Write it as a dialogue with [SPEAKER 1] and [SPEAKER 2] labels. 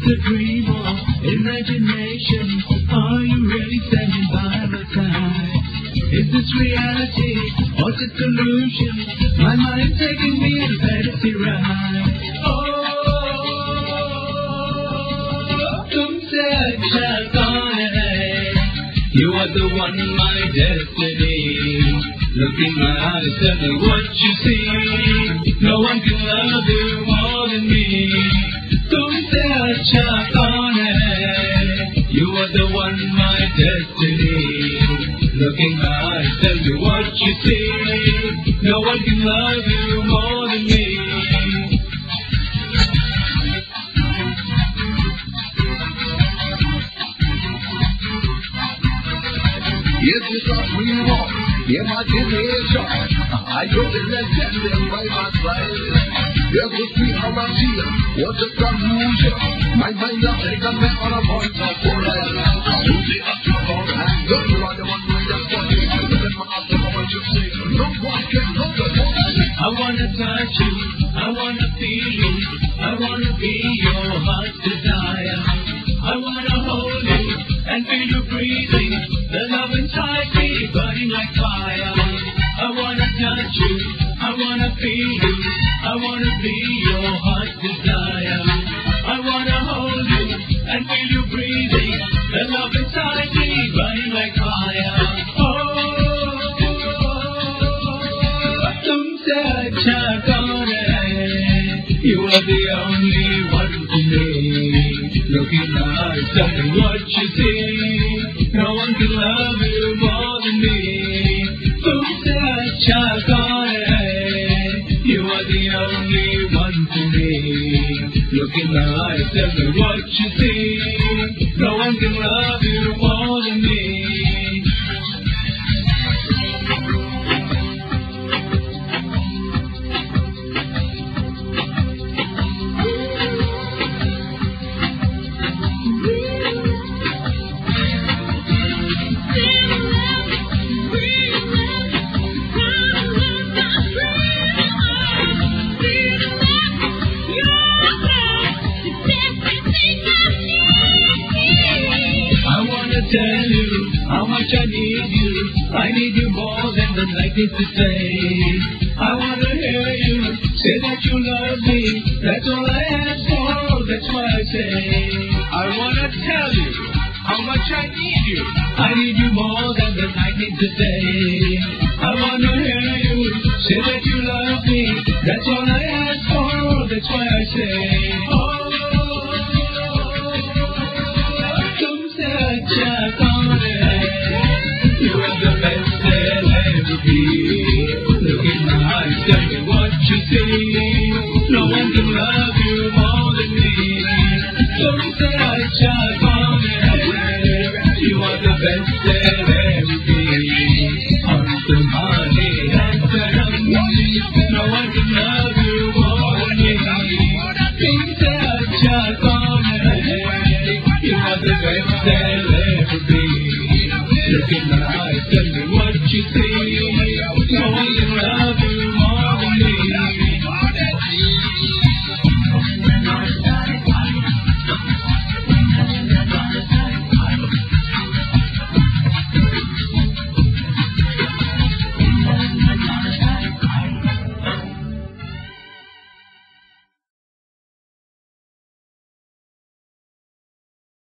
[SPEAKER 1] a dream or imagination? Are you really standing by my side? Is this reality or just illusion? My mind's taking me on a fantasy ride. तुमसे अच्छा कौन है? You are the one, my destiny. Look in my eyes, tell me what you see. No one can love you more than me. तुमसे अच्छा कौन है? You are the one, my destiny. Look in my eyes, tell me what you see. No one can love you more than me.
[SPEAKER 2] Yes, it's us we walk. Yeah, my kid is sharp. I know that that's by my side. Yes, we'll see how I see her. What's the conclusion? My mind up, take a map on a point of four eyes. You see us up on that. Don't you are the one who just got me. Look at my after what you say. No one can look at what
[SPEAKER 1] I wanna touch you. I wanna feel you. I wanna be your heart's desire. I wanna hold you and feel you breathing. The love inside me burning like fire. I wanna touch you, I wanna feel you. I wanna be your heart's desire. I wanna hold you and feel you breathing. The love inside me burning like fire. तुमसे अच्छा कौन है? You are the only one for me. Look in my eyes, tell me what you see. No one can love you more than me. तुमसे अच्छा कौन है? You are the only one for me. Look in my eyes, tell me what you see. No one can love you more than me. Tell you how much I need you. I need you more than the night is to say. I wanna hear you say that you love me. That's all I ask for, that's why I say. I wanna tell you how much I need you. I need you more than the night is to say. I wanna hear you say that you love me. That's all I ask for, that's why I say. अच्छा कौन है? You are the best there'll ever be. Look in my eyes, tell me what you see. No one can love you more than me. तुमसे अच्छा कौन है? You are the best there'll ever be. हम तुम्हारे अंतरंग. No one can love you more than me. तुमसे अच्छा कौन है? You are the best there'll ever be. Look in my eyes, tell me what you see.